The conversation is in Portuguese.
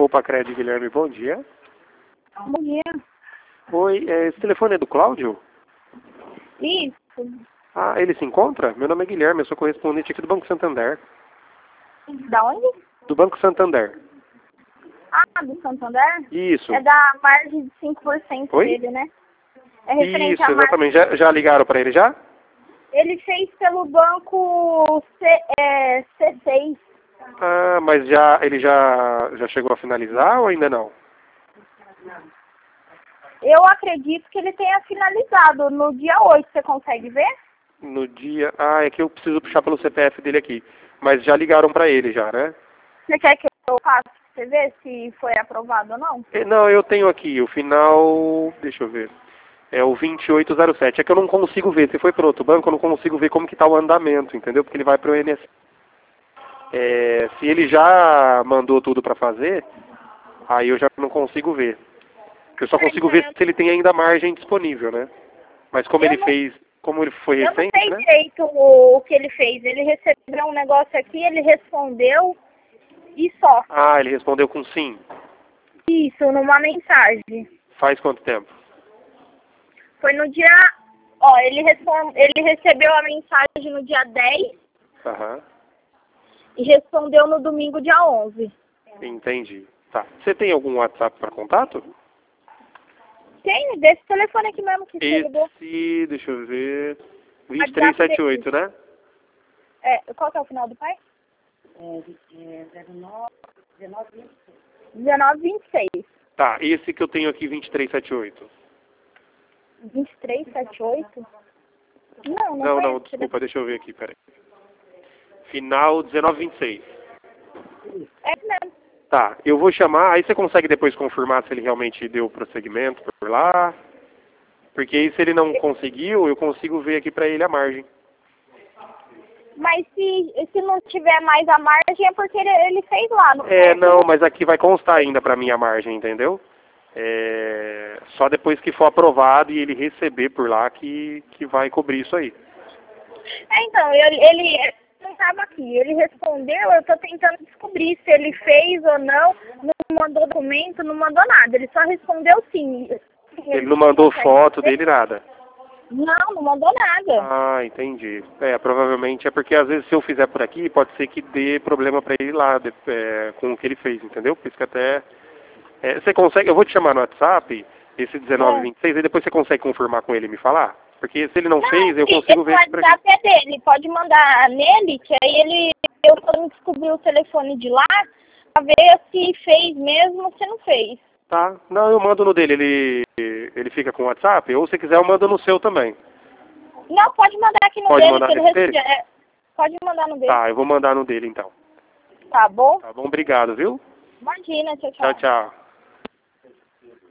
Opa, Cred, Guilherme, bom dia. Bom dia. Oi, esse telefone é do Cláudio? Isso. Ah, ele se encontra? Meu nome é Guilherme, eu sou correspondente aqui do Banco Santander. Da onde? Do Banco Santander. Ah, do Santander? Isso. É da margem de 5% Oi? dele, né? É referente Isso, à margem. exatamente. Já ligaram para ele já? Ele fez pelo banco C6. Ah, mas ele já chegou a finalizar ou ainda não? Eu acredito que ele tenha finalizado no dia 8. Você consegue ver? No dia... Ah, é que eu preciso puxar pelo CPF dele aqui. Mas já ligaram para ele já, né? Você quer que eu faça pra você ver se foi aprovado ou não? Não, eu tenho aqui o final... Deixa eu ver. É o 2807. É que eu não consigo ver. Se foi para outro banco, eu não consigo ver como que está o andamento, entendeu? Porque ele vai para o INSS. Se ele já mandou tudo para fazer, aí eu já não consigo ver. Porque eu só consigo ver se ele tem ainda margem disponível, né? Mas como ele fez, como ele foi Eu não recente, sei né? direito o que ele fez. Ele recebeu um negócio aqui, ele respondeu e só. Ah, ele respondeu com sim. Isso, numa mensagem. Faz quanto tempo? Foi no dia... Ó, ele recebeu a mensagem no dia 10 Aham, e respondeu no domingo, dia 11. entendi. Tá. Você tem algum WhatsApp para contato? Tem, desse telefone aqui mesmo que você ligou. Deixa eu ver... WhatsApp 2378, né? Qual que é o final do pai? 1926. Tá, esse que eu tenho aqui, 2378. 2378? Não Não, conheço. desculpa, deixa eu ver aqui, peraí. Final 1926. É mesmo. Tá, eu vou chamar, aí você consegue depois confirmar se ele realmente deu prosseguimento por lá? Porque aí se ele não conseguiu, eu consigo ver aqui pra ele a margem. Mas se não tiver mais a margem é porque ele fez lá. Não, mas aqui vai constar ainda pra mim a margem, entendeu? Só depois que for aprovado e ele receber por lá que vai cobrir isso aí. Então, ele não estava aqui. Ele respondeu, eu estou tentando descobrir se ele fez ou não. Não mandou documento, não mandou nada. Ele só respondeu sim. Ele não mandou foto dele, nada. Não mandou nada. Ah, entendi. Provavelmente é porque às vezes se eu fizer por aqui, pode ser que dê problema pra ele lá, com o que ele fez, entendeu? Por isso que até... você consegue, eu vou te chamar no WhatsApp, esse 1926, e depois você consegue confirmar com ele e me falar? Porque se ele não fez, eu consigo ver O WhatsApp é dele. Pode mandar nele, que aí eu vou descobrir o telefone de lá, pra ver se fez mesmo ou se não fez. Tá, não, eu mando no dele, ele fica com o WhatsApp, ou se quiser eu mando no seu também. Não, pode mandar aqui no Pode dele, mandar que ele nesse dele? pode mandar no dele. Tá, eu vou mandar no dele então. Tá bom? Tá bom, obrigado, viu? Imagina, tchau, Tchau, tchau.